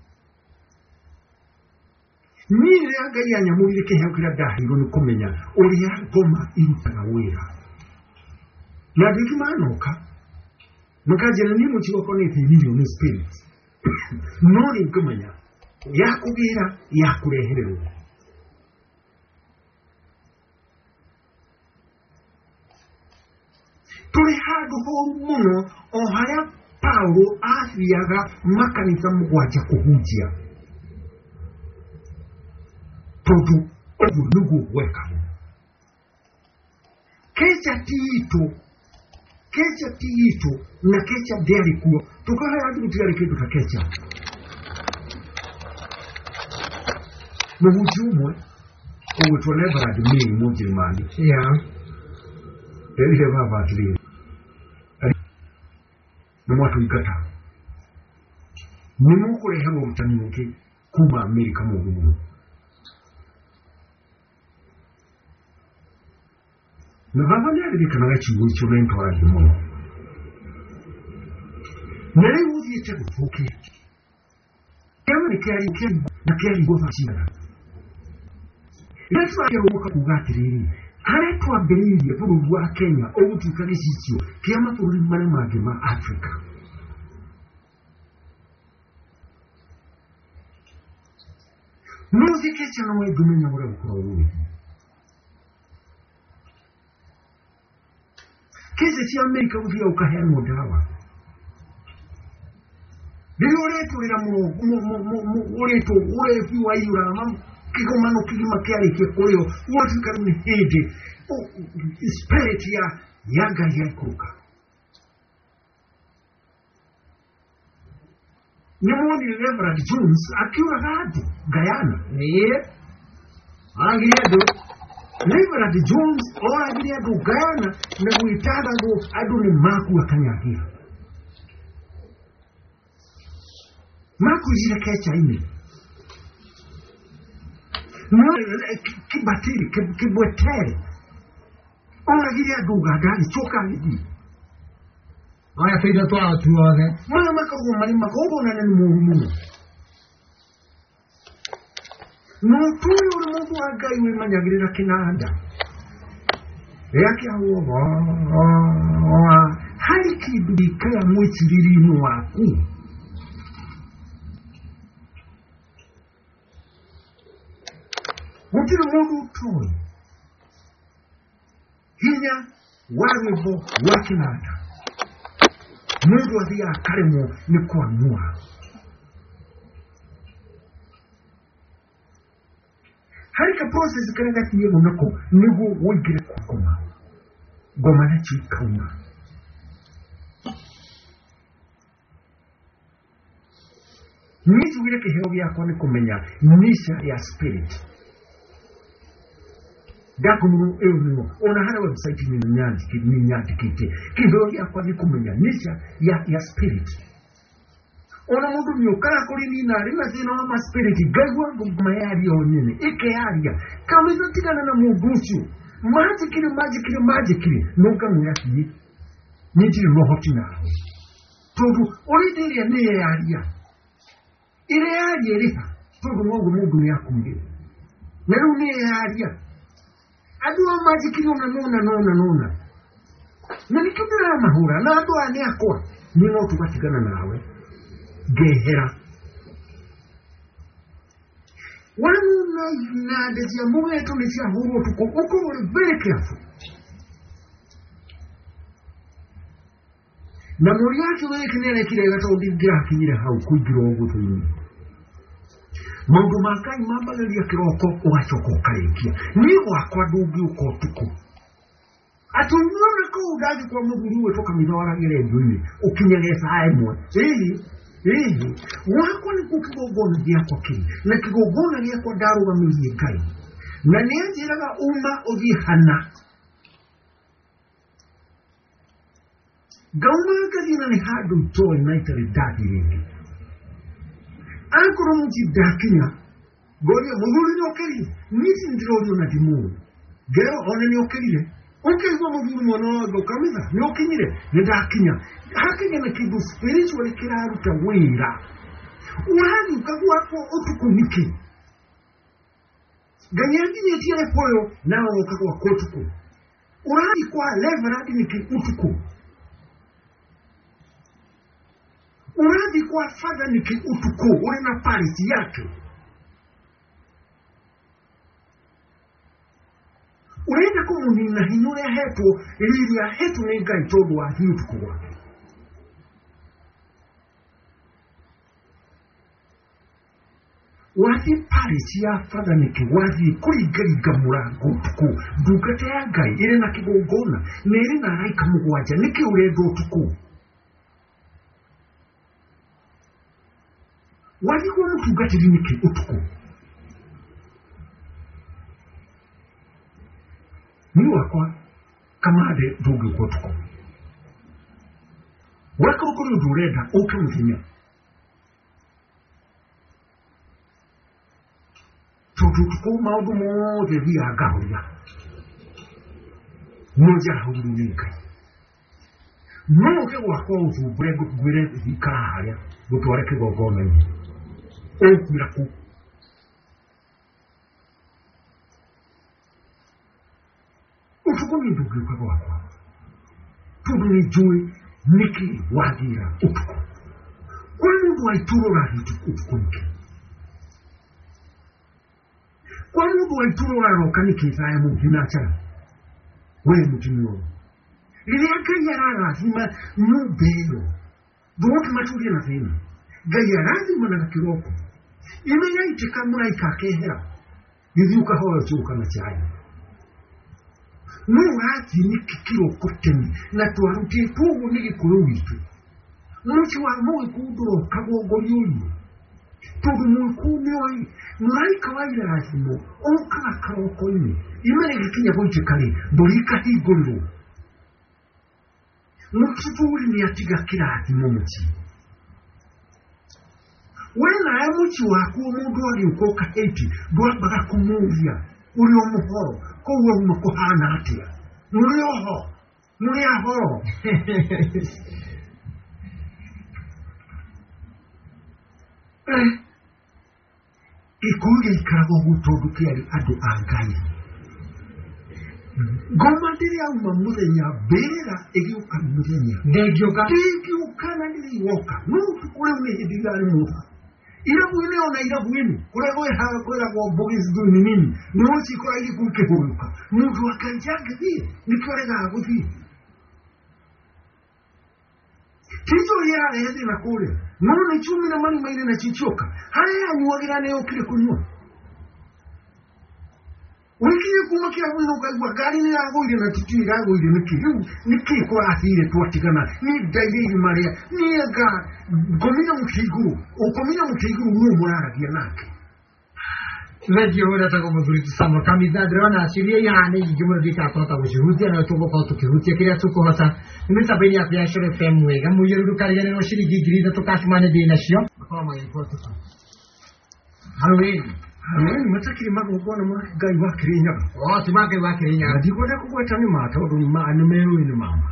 Nire Ngai anyamurire kehekira dahiro ni kumenya uria ngoma irutaga wira na ndikimanoka mukajena ni muchiwa konete million spirit no ni kumenya yakugira yakureherero turi hado ho muno ohaya Paulo athiaga makanitha mugwanja kuhunjia todo ogu nugu weka kecha tiito na kecha deri kuo tukaha yadu kutiari kitu ka kecha mujumwe uwetoleba admini mujimani ele baba atili na watu ikata nimukore habo mutanuke kuma Amerika mu bumu nabavanya bikana gachigo cy'ubento arimo nari uzi cyo gufuke kama nikari nakari gofashira Yesu akeruka kugatiriri aretwa Benin buru wa Kenya obutukane sisio kiyama buru mane magema Africa Muziki cyane we dumenya muri ukuru Kese si Amerika uvia ukahemu dawa Leo letu lila uretu wa yura kigomano kigima kiari kikoyo watu karuni hede spirit ya yaga ya kuka Nyamoni Reverend Jones akiwa radu Guyana agiriado Reverend Jones agiriado Guyana na kuitaga go aduni maku wakanyagira maku zile kecha ime kibatiri kibwetere agiriado gagari choka hidi Aya feida toa tuone. Mana makago mali makogo na nani murumu. No tuyo mungu agai we manyagirira kinanda. Yake awo hari kidubika ya mwitiriri mwaku. Mutiri mungu tuyo. Hinya warebo wakinanda. Mungu wazia karemo ni kuamua. Harika process karanga tiye munako nigo wigire kukoma. Goma na chikauma. Nizu wile keheo yako ni kumenya nisha ya spirit. Dako munu eunimo ona hana website ni nyati kite kiheo yako ni kumenya nisha ya spirit ona mundu nyokara kuri ni nari na zino wa spirit gagwa gumayari onene ike aria kama izo tigana na mugusu magically nuka muyaki niti rohoti na todo oridiria ne aria ile aria riha todo mungu yakumbe nero ne aria Adua magically nona. Nanikudira mahura na adua ni akwa. Nino tukatigana nawe. Gehera. Wana na dezia muwe tumetia huru tuko uko very careful. Na muri yake wewe kinene kile gato ndigira kinyire hau kugira ogutu yini. Mungu makai mambale ya kiroko ugachokoka ingia nigo akwadugi uko tuko atunyona ko udaji kwa Mungu we toka mizawara ile nduni ukinyeleza aimwe wako ni kukigogona yako kini na kigogona yako daru wa miye kai na nianjiraga ovihana gauma kazina ni hadu to inaitari dadi ringi Ankoro mti dakinya goria muguru ni okeri nisi ndiro na dimu gero one ni okeri okeri zo muguru mono do kameza ni okinyire ni dakinya hakinya na kibu spiritual kiraru ta wira wani kagwa ko otukuniki ganyangi ni tie poyo nawo kagwa ko otuku urani kwa level hadi ni utuku Uradi kwa fadha ni utuko ule na parisi yake Urenda kumuni na hinure hetu ili ya hetu nega itodu wa hiu tuko wake Wadi parisi ya fadha ni wadi kurigari gamura gutuko Dugate ya gai ile na kigogona Nere na raika mguwaja niki uredo tuko Wadi kwa mtu gati limiki utuku. Ni wakwa kama ade dugi kwa utuku. Waka ukuru dureda uke mzimia. tututuko maundu mothe thia ngahoria moja haurunika no ke gwakwa utumbure ngwire thikara haria gutware kigongona-ini ukwira ku utuko ni ndugiuka gwakwa tondu ni njui niki wathira utuko kwa mundu waiturura utuko niki kwa mundu waiturura roka niki thaya munginacha we mutumio riria Ngai ararathima nyumba ĩyo ndũngĩ maturie na thĩna Ngai arathima na kĩroko imenya itĩka mũraika akehera gĩthiĩ ũkahoya ũcoka na chai no ũrathimi kĩroko tene na twarutĩtwo ũguo nĩ gĩkũyũ witũ mũci wa mũgĩkũyũ ndũroka gongori ũyũ tondũ mũgĩkũyũ nĩoĩ mũraika wa irathimo okaga karoko-inĩ imenya gĩkinya gũitĩka-rĩ mbũri ikahingũrĩrwo mutsuri ni atiga kirathimo muti wena ya muti wako mundu ali ukoka 80 ndwabaga kumuvia uri omuhoro ko uwo mukohana atia muri aho ikuge ikarago gutondu kiari adu angai goma ndiri auma muthenya bera igiuka muthenya ndegiuka na ndiri woka no kure ni hidigari muha irabu ine ona irabu ine kure goe haga kure go bogis du nini no chi ko ai kuke huruka mundu akanjanga thi nikore ga guthi tizo ya hedi na kule no ni chumi na mali maile na chichoka haya anyuagira ne okire kunywa wikiye kumakia wino kwa gari ni yago ile na titi yago ile niki kwa asile tuatikana ni daidi maria ni ga komina mukiguru no mwana kia nake Vedi ora ta come tu stiamo camminando drona Siria yani igimura dita tota bushuhudia na tuko kwa tukihutia kile tuko hasa nimesabeni ya biashara femwe kama yuru karigane no shiri gigirida to kashmane de nashio kama ipoto Halloween matakiri magogona Ngai wa Kirinya timake wa Kirinya ndikona kugweta ni mata odu ni meru ni mama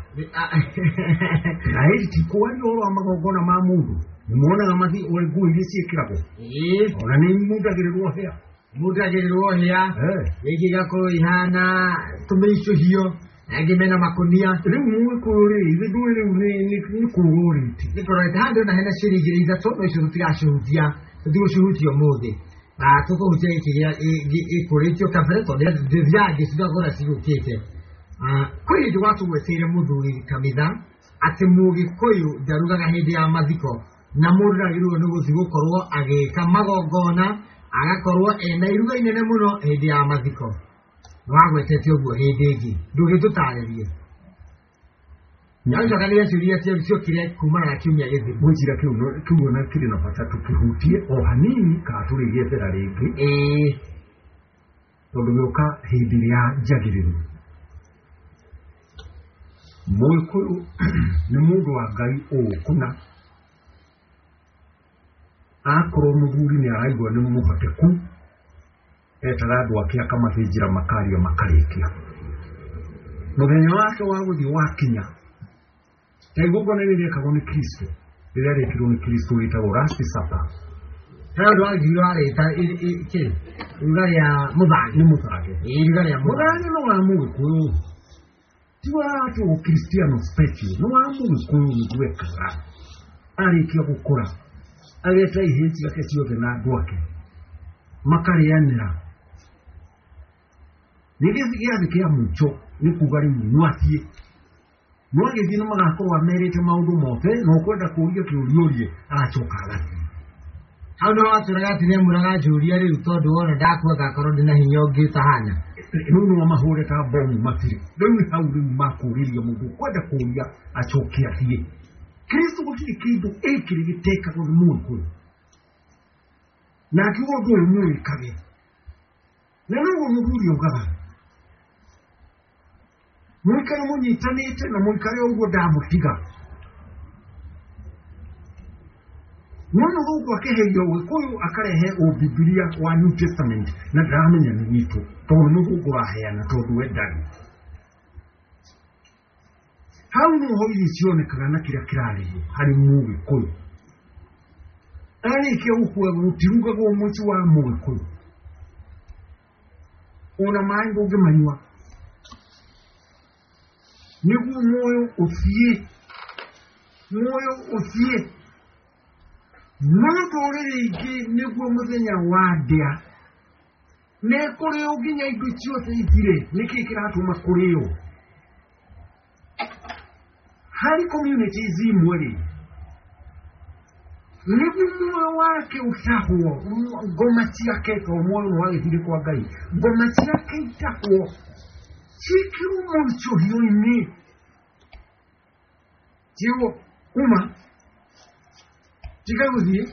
naidi tikuwa ni oro magogona ma mundu nimuona ngamathi olegu ilisi kirako ona ni mudagirirwo hia yigigako ihana tumeisho hiyo agimena makonia rimu kuri idure ni kururi nikorete hando na hena shirigire izato no ishurutia shuhutia mode tuko huteke ikoretio kafreto de viaggi sigagora sigukete kwiri watu wetire muduri kamida atemugi koyu daruga hedi ya maziko na murra girugo no gusigokorwo ageka magogona agakorwo ena iruga inene muno hedi ya maziko wagwetete uguo hedi igi ndugitutaririe Nyanza kali yasuria sio kile kumana na kimya githi mujira kiuno na kile na patatu kihutie o hanini ka turi yethera ringi tondu nyoka hindi ya jagiriru Muikuyu ni mundu wa Ngai kuna akoro muguri ni araigwa ni muhoteku etaradu akia kama hijira makario makarikia muthenya wake wa guthi wakinya Egogona ni kagone Kristo. Ile kironi Kristo itago rasti sapa. Hayo agirare ta ke. Ngari ya mudani mutake. Ngari ya mudani no amu ko. Tiwa to Cristiano special. No amu ko ni wekara. Ari kia gukura. Ageta iheti yake ciothe na ndwake. Makari yanira. Nigisikia zikia mucho ni kugari nwatie. Mwage zino magakorwa merete maundu mothe no kwenda kuuria kiuriorie arachoka agati hauno waturaga tine muraga juria ri tondu wona ndakwa gakorwo ndina hinya ungitahana nuno mahure ta bomu matiri riu hau riu makuriria mundu kwenda kuuria achokia thie Kristo gutiri kindu ekiri giteka ko mundu na kiwo ndo muri kage na no muguri ugaga Mwikare munyitanite na mwikare ugo ndamutiga Nono huko akeheyo Gikuyu akarehe o Biblia wa New Testament na ndamenya ni witu tondu huko aheana tondu wendani hau no ho icionekaga na kira kirariyo hari mu Gikuyu ari ke ukwe gutiruga go muti wa mu Gikuyu ona mango gemanywa nigu moyo ofie Nono rigi niguo muthenya wadia ne kuri uginya indo ciothe ithire niki kiratuma kuriyo hari communities imwe niguo wake utahwo ngoma ciake to moyo wagithire kwa Ngai ngoma ciake itahwo cikiru mucho hiyo ini jiwo uma Chikaguzi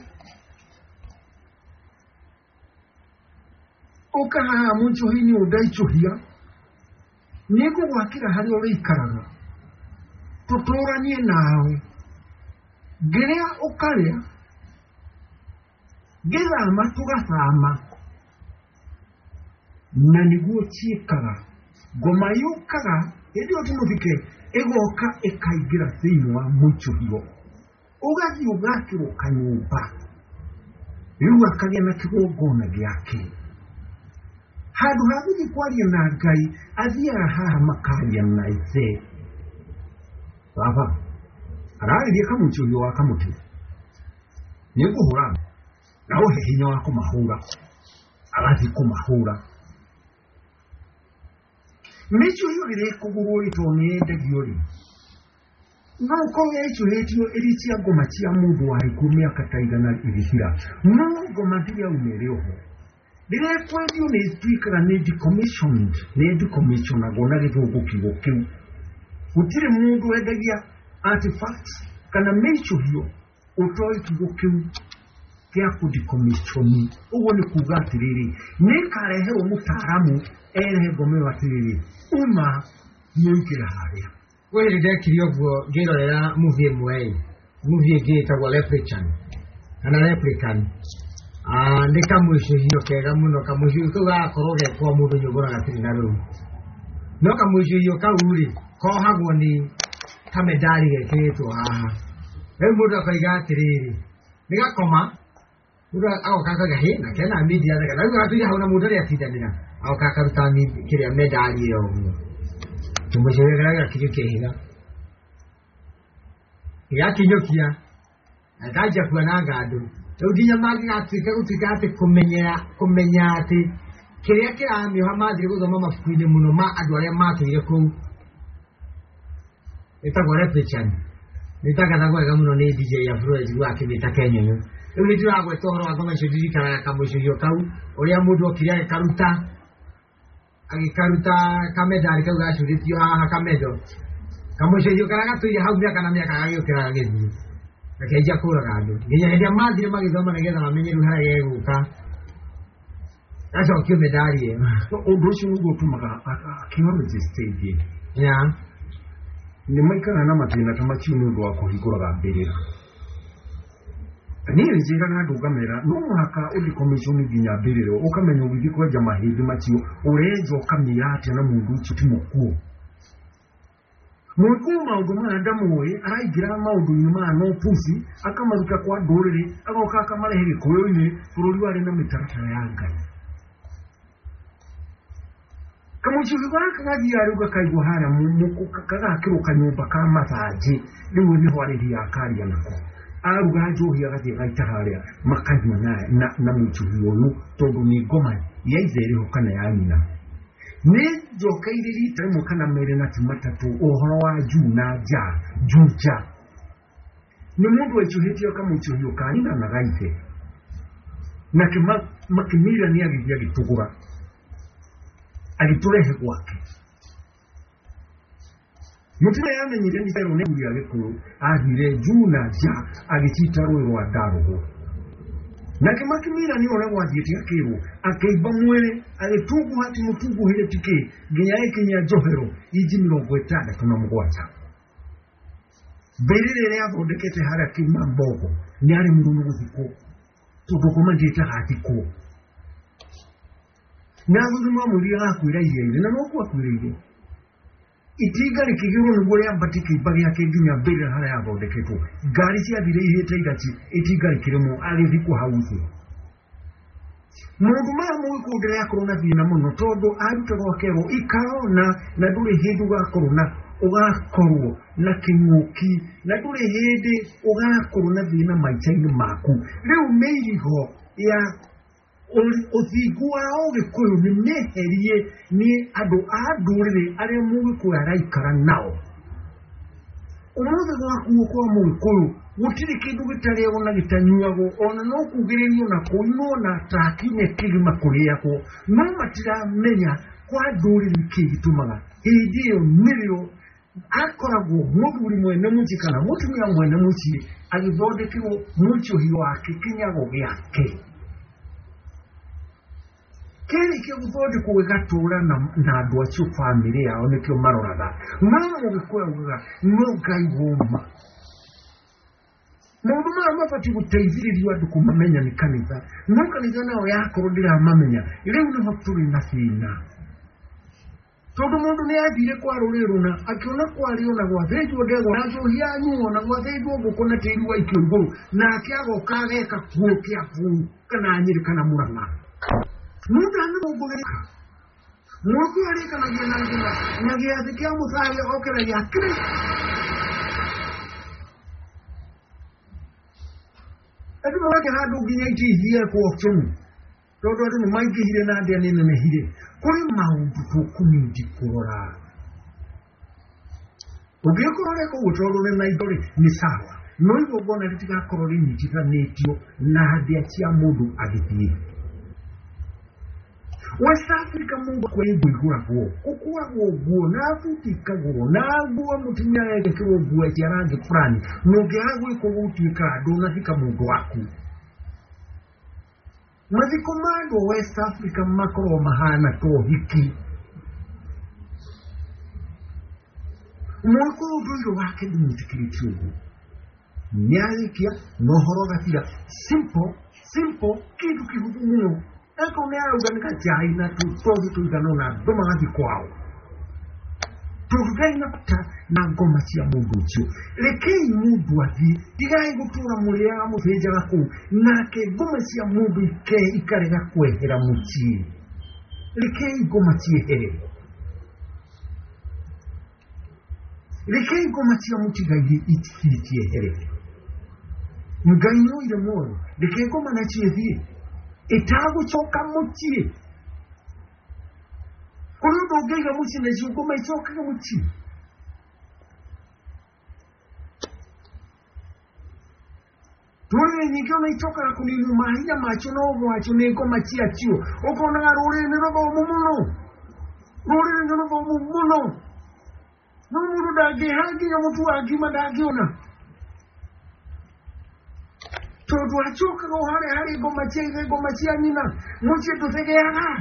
Okaha mucho hini udaichuhia Niku wakira hari ore ikaraga Tutoranie nawe Gerea okarea Gezama tugasama Na niguo chiekara Goma yukaga Edi otimufike Egoka ekaigira theinwa mucho hiyo Ugazi ugakiro kanyumba Riu akagia na kigongona giake Hadu haguthi kwaria na Ngai Athia haha makaria na ithe Baba Araririe kamuchurio wa kamuti Niguhura Na uhe hinya wa kumahura Agathi kumahura Mechu hiyo ire kugururi tone ndagiori No kowe echo hetio eritia ngoma cia mundu wa ikumia kataigana irihira no ngoma ndia umereho dire kwendio ni twikara ni decommissioned gona githugu kigo kiu utire mundu endagia artifacts kana mecho hiyo utoi kigo kiu kia ku decommission ugo ni kuga atiriri ni karehe umutaramu erehe ngome watiriri uma nyukira haria Wele dekirio gwo girorera movie mwe movie gitagwa Leprechaun kana Leprechaun ndika mwisho hiyo kega muno kamwisho tuga koroge kwa mundu nyogora gatiri na ru no kamwisho hiyo kauri ko hagwo ni kamedari geketwo haha mundu akaiga atiriri nigakoma mundu akaka gahe na kena media na kana gatiri hauna mundu ari atindanira akaka rutani kiria medali yo Tumujegera kijukehiga ya kinyokia agaja kuana ngadu uginya magi atike gutigate kumenya ati kiria kirami hamadire guthoma mafukuini muno ma andu aria matuire ku etagwo Leprechaun nitagana gwega muno ni DJ ya Flores gwake bita Kenya Uli diragwe tohoro agoma shudiri kara kamusho hiyo kau oria mundu okiria karuta agikaruta kamedari kauga shuditio haha kamedo kamusho hiyo kara gatuye hau miaka na miaka agikira githu akeja kura gando nginya hendia mathire magithoma nigetha mamenyeru hara yeguka acho kio medali ye undu ucio nugo tumaga akiwa stage ya ni maikara na matina tamachi nundu wa kuhingura gambirira Ni njira na ndugamera no muhaka uri commission nginya mbiriro ukamenya ugithi kwenja mahindi macio urezo kamiyate na mundu ucio timukuo Mungu maundu ma ndamuwe araigira maundu nyuma no pusi akamaruka kwa nduriri agoka akamarehe kuyoini bururi wari na mitaratara ya Ngai Kamuchuki gwaka gathi aruga kaigwa hara muko kaga kiruka nyumba ka mathaji riu ni hwari ya karia nako aruga njohi agathi gaita haria makanywa na muchuki uyu tondu ni ngoma yaizere ho kana ya nyina ni jokaire rita mo kana mere na timatatu ohoro wa juna juja ni mundu wechuhitio kama uchuhio kanina na gaite na kima makimira ni agithia gitugura aliturehe kwake mutire yamenyire ni tero ne buri agekuru agire juna agicita rwa darugo na kimakimira ni ona gwathietia kiru akeiba mwere alitugu hati mutugu hile tike nginya ikinya johero iji 57 berere yathondekete haria Kimambogo ni ari mundu guthiko tugukoma ndita hatiko na guzuma muri gakwira iria na no kwakwira iria itinga rikigiro niguo riambatike ibari yake nginya mbere haria yathondeketwo ngari cia thire ihete igati itinga rikirimo agithiko hauthi mundu mara mwikundira ya corona thina muno tondu arutagwo kero ikaro na nduri hindu ga corona ugakorwo na kinguki na nduri hindi ugakorwo na thina maicaini maku riu meirigo ya uthingu wao gikuyu ni meherie ni andu a ndurire aria mugikuyu araikara nao umuthi gwakuo kwa mugikuyu gutiri kindu gitariagwo na gitanyuagwo ona no kugiririo na kuinwo na takinye kigima kuriako no matiramenya kwa ndurire kigitumaga hindi iyo nirio akoragwo muthuri mwene muci kana mutumia mwene muci agithondekirwo muciohi wake kinyago giake kiri kiguthondekwo gigatura na andu acio family yao nikio maroraga no mugikuyaga no Ngai woma mundu mabati guteithiririo andu kumamenya ni kanitha no kanitha nao yakorwo ndiramamenya riu ni hoturi na thina tondu mundu ni athire kwa rureruna akiona kwari ona gwathejwo ndego nacio hianyu ona gwathejwo gukona tiri wa ikio iguru na akiago kageka kuo kia fu kana nyiri kana muranga mundu anamugogereka mundu arika na gena na giathikia muthari okera ya Kristo adu wake hadu ginya itiithie kwa chomu tondu andu maingihire na ndia nene hire kuri maundu tukumindi kurora ugikorore ko gutorore na idori ni sawa no igogona ritigakorore nyitiganitio na hadia cia mundu agithie West Africa mungu kwa iguragwo kukuragwo guo na futikagwo na guo mutumia yekekirwo guo cia rangi fulani no giagwo ikugutuika ndona thika mundu waku mazikomando West Africa makoro mahana to hiki mwako uduyo wake dumutikiricho nyalikia nohoro gatira simple kitu kihudu muno eko ne aruganika chai na tu ganona doma ngati kwao tugaina pata na ngoma cia mundu cio rekei mundu athi digai gutura muri ya mutheja gaku nake ngoma cia mundu ikarega kwehera muci rekei ngoma ciehere rekei ngoma cia mutigai itiehere mugaino ile moro rekei ngoma na ciethie itagu choka muci kono dogega muci na jugo mai choka muci tone nikyo mai choka kuninu mahina macho no wacho ne ko machi achio okona rore ne robo mumuno no muru dage hagi ya mutu agima dage ona todo achoka go hare go machi anyina muchi tutegeana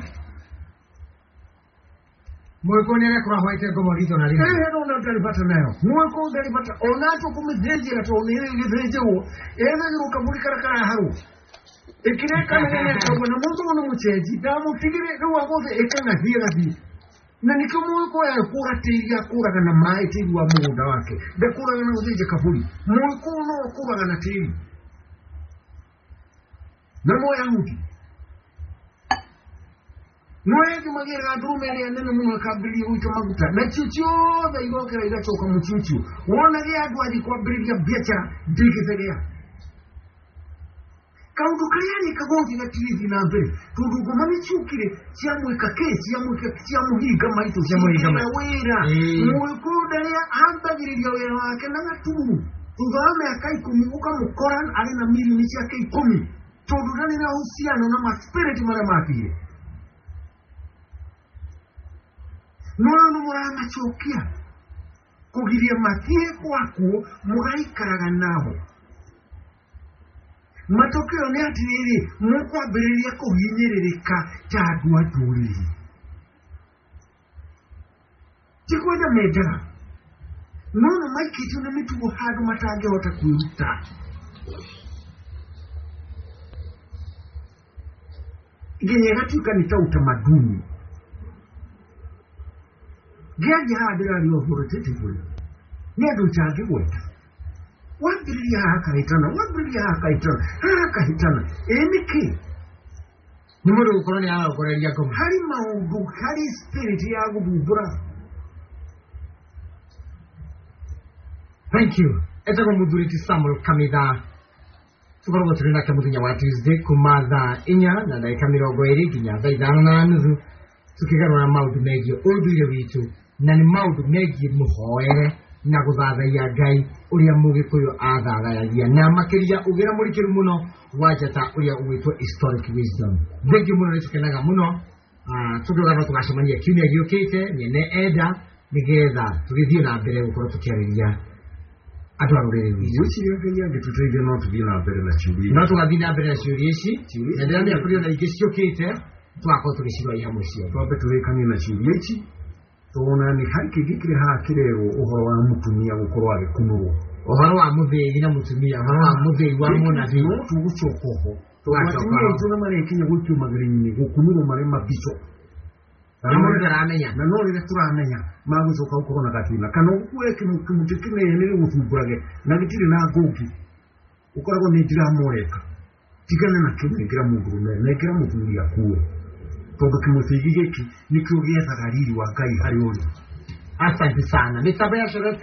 mweko nere kwa hoite go morito na lino ero na talipata nayo mweko talipata onacho kumizeje na to nere lizeje wo ene ngo kaburi karakara haru ikireka nene kwa na mundu no mucheji damu tigire no wagoze ekana hira bi na nikomweko ya kura tiria kura kana mai tiri wa muda wake de kura na uzeje kaburi mweko no kura kana tiri Namo Yahudi. Noye magira drumene nene mu kabili ucho maguta. Na chuchu da igokera igachoka mu chuchu. Wona ya dwaji kwa bilia biacha dikisegea. Kaudu kayani kagonzi na tizi na mbele. Tudugo mami chukire siamu siamu higa maito siamu higa wera. Mwekuda ya ambagiri ya wera wake na tubu. Tugame akai kumi ukamukoran ali na mili nichi akai kumi. Todurani na uhusiano na maspirit maramatie nono murama chokia kugiria matie kwako mugaikaraga nao matokeo ni atiriri mukwambiriria kuhinyiririka tandu aturiri tikwenda mendaga nono maikitio na mitugo handu matangihota kwiruta nginya gatuika ni ta utamaduni giaje hadira ni authority kule ni andu change gweta wambiriria hakaitana eniki ni mundu gukorwo ni agakoreria ngoma hari maundu hari spirit ya gubumbura. Thank you. Etago muthuriti Samuel Kamitha tukoragwo turi nake muthenya wa Tuesday kuma thaa 4 na ndagika 20 nginya thaa 5:30 tukigarura maundu megie unduire witu na ni maundu megie muhoere na guthathaia Ngai uria mugikuyu athathagia na makiria ugira murikiru muno wajata uria ugwitwo historic wisdom. Thank you muno nitukenaga muno tukigarura tugacemania kiumia giukite nyene enda nigetha tugithie na mbere gukorwo tukiariria atu arurere yusi yake yake tuteithie no tuthie na mbere na ciuria no tugathie na mbere na ciuria ici na ndira ni akuri na ingi ciukite twako tugicirwa ya mucio twambe turekanie na ciuria ici tona ni hari kigikire hakirero uhoro wa mutumia gukorwa agikunurwo uhoro wa muthei na mutumia uhoro wa muthei wa munathi no tugucokoho tugacokoho tuna marekinya gutio magarini gukunurwo mare mabico na no rire turamenya magucoka ukorona gatina kana ukue kimutikine ni guthumburaga na gitire na ngoki ukoragwo ni ndira moreka tigana na kimugira mundu na ikira mutumia kuwe tondu kimutigigiki nikyo giethaga riri wa Ngai hari uri. Asante sana. Mitabaya